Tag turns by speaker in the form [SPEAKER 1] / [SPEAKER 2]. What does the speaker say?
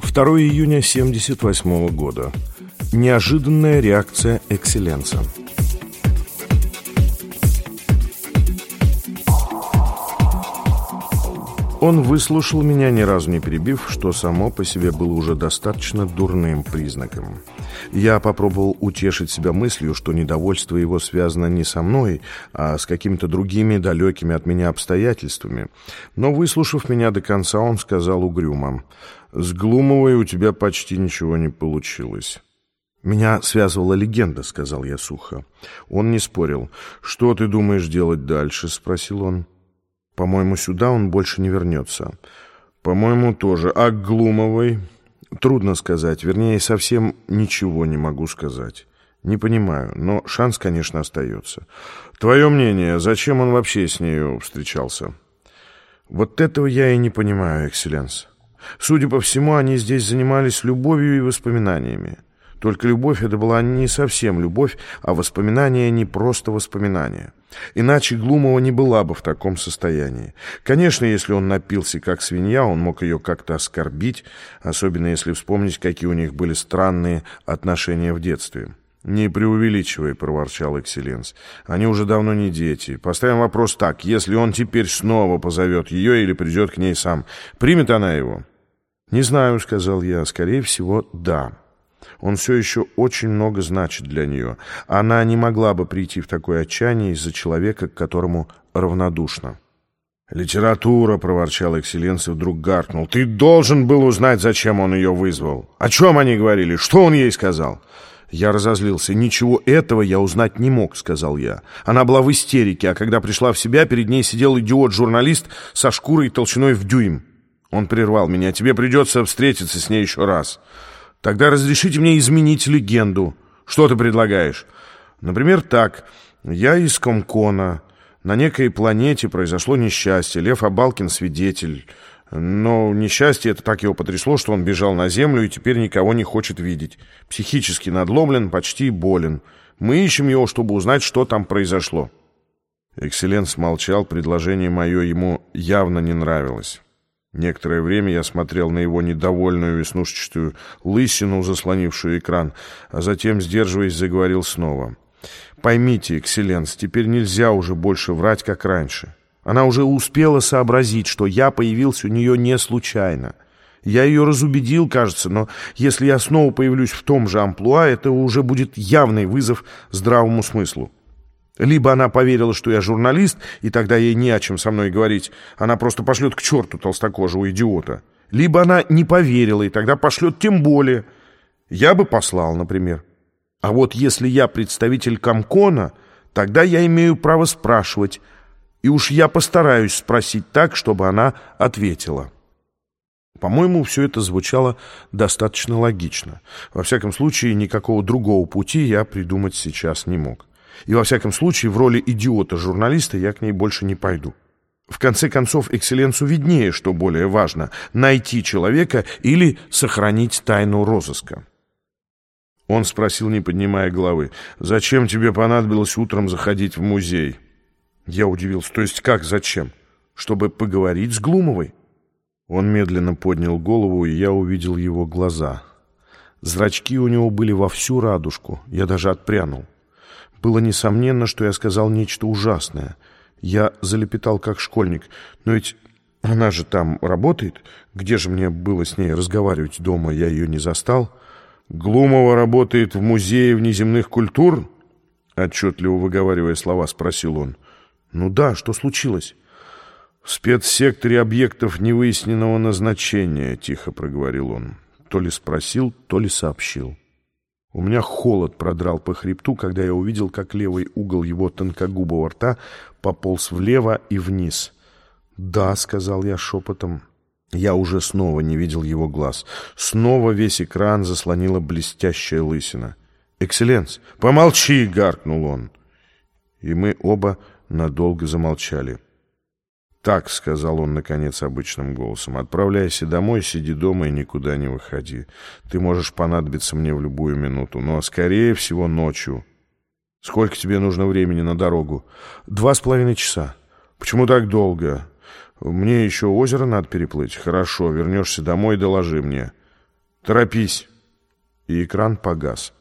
[SPEAKER 1] 2 июня 1978 года. Неожиданная реакция Экселленса. Он выслушал меня, ни разу не перебив, что само по себе было уже достаточно дурным признаком. Я попробовал утешить себя мыслью, что недовольство его связано не со мной, а с какими-то другими далекими от меня обстоятельствами. Но, выслушав меня до конца, он сказал угрюмо: «С Глумовой у тебя почти ничего не получилось». «Меня связывала легенда», — сказал я сухо. Он не спорил. «Что ты думаешь делать дальше?» — спросил он. «По-моему, сюда он больше не вернется». «По-моему, тоже. А к Глумовой?» «Трудно сказать. Вернее, совсем ничего не могу сказать. Не понимаю, но шанс, конечно, остается». «Твое мнение, зачем он вообще с нею встречался?» «Вот этого я и не понимаю, Экселленс. Судя по всему, они здесь занимались любовью и воспоминаниями. Только любовь — это была не совсем любовь, а воспоминания — не просто воспоминания. Иначе Глумова не была бы в таком состоянии. Конечно, если он напился как свинья, он мог ее как-то оскорбить, особенно если вспомнить, какие у них были странные отношения в детстве». «Не преувеличивай», — проворчал Экселленс. «Они уже давно не дети. Поставим вопрос так: если он теперь снова позовет ее или придет к ней сам, примет она его?» «Не знаю», — сказал я. «Скорее всего, да. Он все еще очень много значит для нее. Она не могла бы прийти в такое отчаяние из-за человека, к которому равнодушна». «Литература», — проворчал Экселленс и вдруг гаркнул. «Ты должен был узнать, зачем он ее вызвал. О чем они говорили? Что он ей сказал?» Я разозлился. «Ничего этого я узнать не мог», — сказал я. Она была в истерике, а когда пришла в себя, перед ней сидел идиот-журналист со шкурой толщиной в дюйм. Он прервал меня. «Тебе придется встретиться с ней еще раз». «Тогда разрешите мне изменить легенду». «Что ты предлагаешь?» «Например, так. Я из Комкона. На некой планете произошло несчастье. Лев Абалкин свидетель. Но несчастье это так его потрясло, что он бежал на Землю и теперь никого не хочет видеть. Психически надломлен, почти болен. Мы ищем его, чтобы узнать, что там произошло». Экселленс молчал. Предложение мое ему явно не нравилось. Некоторое время я смотрел на его недовольную веснушчатую лысину, заслонившую экран, а затем, сдерживаясь, заговорил снова. «Поймите, Экселленс, теперь нельзя уже больше врать, как раньше. Она уже успела сообразить, что я появился у нее не случайно. Я ее разубедил, кажется, но если я снова появлюсь в том же амплуа, это уже будет явный вызов здравому смыслу. Либо она поверила, что я журналист, и тогда ей не о чем со мной говорить. Она просто пошлет к черту толстокожего идиота. Либо она не поверила, и тогда пошлет тем более. Я бы послал, например. А вот если я представитель Комкона, тогда я имею право спрашивать. И уж я постараюсь спросить так, чтобы она ответила». По-моему, все это звучало достаточно логично. Во всяком случае, никакого другого пути я придумать сейчас не мог. И во всяком случае, в роли идиота-журналиста я к ней больше не пойду. В конце концов, Экселленсу виднее, что более важно — найти человека или сохранить тайну розыска. Он спросил, не поднимая головы: «Зачем тебе понадобилось утром заходить в музей?» Я удивился. «То есть как зачем? Чтобы поговорить с Глумовой?» Он медленно поднял голову, и я увидел его глаза. Зрачки у него были во всю радужку. Я даже отпрянул. Было несомненно, что я сказал нечто ужасное. Я залепетал, как школьник. «Но ведь она же там работает. Где же мне было с ней разговаривать дома? Я ее не застал». «Глумова работает в Музее внеземных культур?» Отчетливо выговаривая слова, спросил он. «Ну да, что случилось?» «В спецсекторе объектов невыясненного назначения», — тихо проговорил он. То ли спросил, то ли сообщил. У меня холод продрал по хребту, когда я увидел, как левый угол его тонкогубого рта пополз влево и вниз. «Да», — сказал я шепотом. Я уже снова не видел его глаз. Снова весь экран заслонила блестящая лысина. «Экселленс!» «Помолчи!» — гаркнул он. И мы оба надолго замолчали. «Так», — сказал он, наконец, обычным голосом, — «отправляйся домой, сиди дома и никуда не выходи. Ты можешь понадобиться мне в любую минуту, но, скорее всего, ночью. Сколько тебе нужно времени на дорогу?» 2,5 часа. «Почему так долго?» «Мне еще озеро надо переплыть». «Хорошо, вернешься домой, доложи мне». Торопись!» И экран погас.